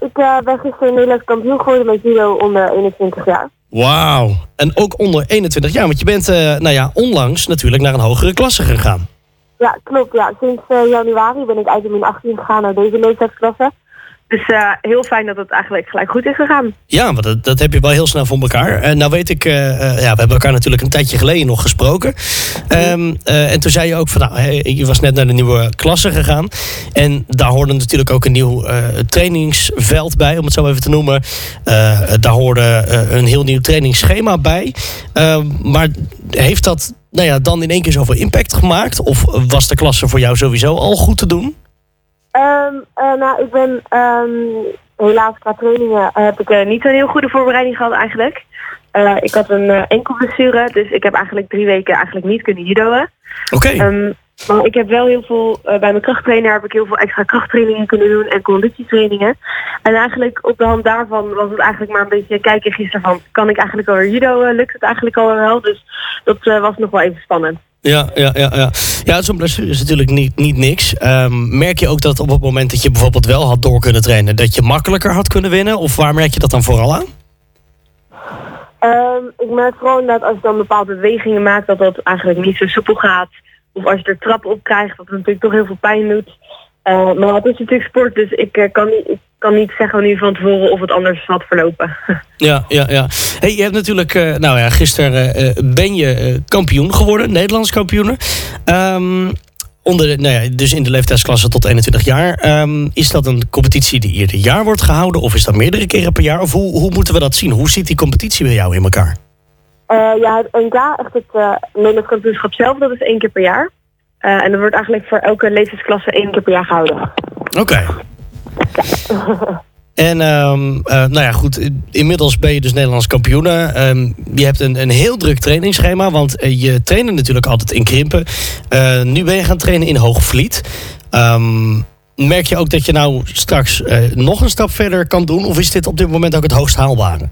ik ben gisteren Nederlands kampioen geworden met judo onder 21 jaar. Wauw. En ook onder 21 jaar, want je bent onlangs natuurlijk naar een hogere klasse gegaan. Ja, klopt. Ja. Sinds januari ben ik uit de min 18 gegaan naar deze leeftijdsklasse. Dus heel fijn dat het eigenlijk gelijk goed is gegaan. Ja, maar dat heb je wel heel snel voor elkaar. Nou weet ik, we hebben elkaar natuurlijk een tijdje geleden nog gesproken. En toen zei je ook van, je was net naar de nieuwe klasse gegaan. En daar hoorde natuurlijk ook een nieuw trainingsveld bij, om het zo even te noemen. Daar hoorde een heel nieuw trainingsschema bij. Maar heeft dat dan in één keer zoveel impact gemaakt? Of was de klasse voor jou sowieso al goed te doen? Ik ben helaas qua trainingen heb ik niet zo'n heel goede voorbereiding gehad eigenlijk. Ik had een enkelblessure, dus ik heb eigenlijk 3 weken eigenlijk niet kunnen judoën. Oké. Maar ik heb wel heel veel, bij mijn krachttrainer heb ik heel veel extra krachttrainingen kunnen doen en conditietrainingen. En eigenlijk op de hand daarvan was het eigenlijk maar een beetje kijken gisteren van, kan ik eigenlijk alweer judoën? Lukt het eigenlijk al wel? Dus dat was nog wel even spannend. Ja, zo'n blessure is natuurlijk niet niks. Merk je ook dat op het moment dat je bijvoorbeeld wel had door kunnen trainen, dat je makkelijker had kunnen winnen? Of waar merk je dat dan vooral aan? Ik merk vooral inderdaad als ik dan bepaalde bewegingen maak, dat eigenlijk niet zo soepel gaat. Of als je er trappen op krijgt, dat het natuurlijk toch heel veel pijn doet. Maar het is natuurlijk sport, dus ik kan niet zeggen nu van tevoren of het anders had verlopen. Ja. Hey, je hebt natuurlijk, gisteren ben je kampioen geworden, Nederlands kampioen. Dus in de leeftijdsklasse tot 21 jaar. Is dat een competitie die ieder jaar wordt gehouden? Of is dat meerdere keren per jaar? Of hoe moeten we dat zien? Hoe zit die competitie bij jou in elkaar? Het NK, echt het Nederlands kampioenschap zelf, dat is 1 keer per jaar. En dat wordt eigenlijk voor elke leeftijdsklasse 1 keer per jaar gehouden. Oké. En goed, inmiddels ben je dus Nederlands kampioene. Je hebt een heel druk trainingsschema, want je trainde natuurlijk altijd in Krimpen. Nu ben je gaan trainen in Hoogvliet. Merk je ook dat je nou straks nog een stap verder kan doen? Of is dit op dit moment ook het hoogst haalbare?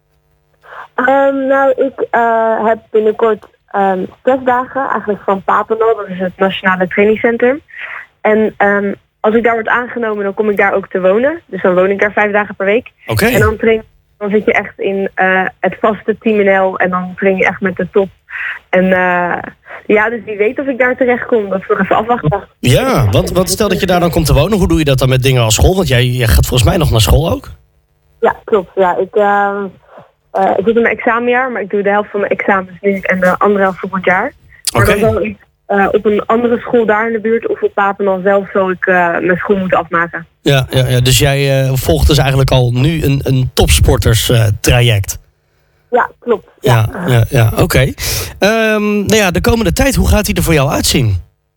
Ik heb binnenkort testdagen, eigenlijk van Papendal, dat is het Nationale Trainingscentrum. En als ik daar word aangenomen, dan kom ik daar ook te wonen. Dus dan woon ik daar 5 dagen per week. Okay. En dan zit je echt in het vaste Team NL en dan train je echt met de top. En dus wie weet of ik daar terecht kom, dat is nog even afwachten. Ja, want stel dat je daar dan komt te wonen, hoe doe je dat dan met dingen als school? Want jij gaat volgens mij nog naar school ook? Ja, klopt. Ja, ik zit in mijn examenjaar, maar ik doe de helft van mijn examens nu en de andere helft volgend jaar. Maar dan zal ik op een andere school daar in de buurt of op Papendal zelf zal ik mijn school moeten afmaken. Ja, dus jij volgt dus eigenlijk al nu een topsporters traject. Ja, klopt. Ja, oké. De komende tijd, hoe gaat die er voor jou uitzien?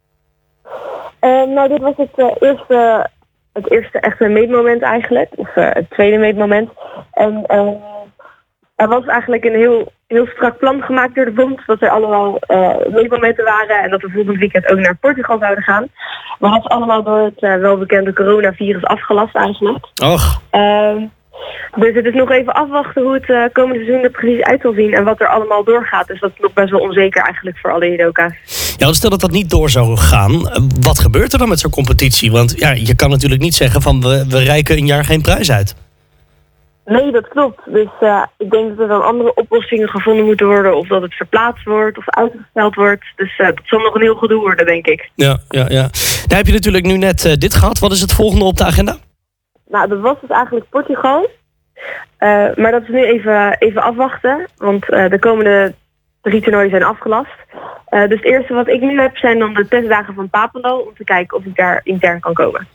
Dit was het eerste echte meetmoment eigenlijk. Of het tweede meetmoment. En er was eigenlijk een heel strak plan gemaakt door de bond. Dat er allemaal meetmomenten waren. En dat we volgend weekend ook naar Portugal zouden gaan. Maar dat is allemaal door het welbekende coronavirus afgelast eigenlijk. Och. Dus het is nog even afwachten hoe het komende seizoen er precies uit zal zien. En wat er allemaal doorgaat. Dus dat is nog best wel onzeker eigenlijk voor alle judoka's. Ja, want stel dat dat niet door zou gaan. Wat gebeurt er dan met zo'n competitie? Want je kan natuurlijk niet zeggen van we reiken een jaar geen prijs uit. Nee, dat klopt. Dus ik denk dat er dan andere oplossingen gevonden moeten worden. Of dat het verplaatst wordt of uitgesteld wordt. Dus dat zal nog een heel gedoe worden, denk ik. Ja. Daar heb je natuurlijk nu net dit gehad. Wat is het volgende op de agenda? Nou, dat was dus eigenlijk Portugal. Maar dat is nu even afwachten. Want de komende 3 toernooien zijn afgelast. Dus het eerste wat ik nu heb zijn dan de testdagen van Papendal. Om te kijken of ik daar intern kan komen.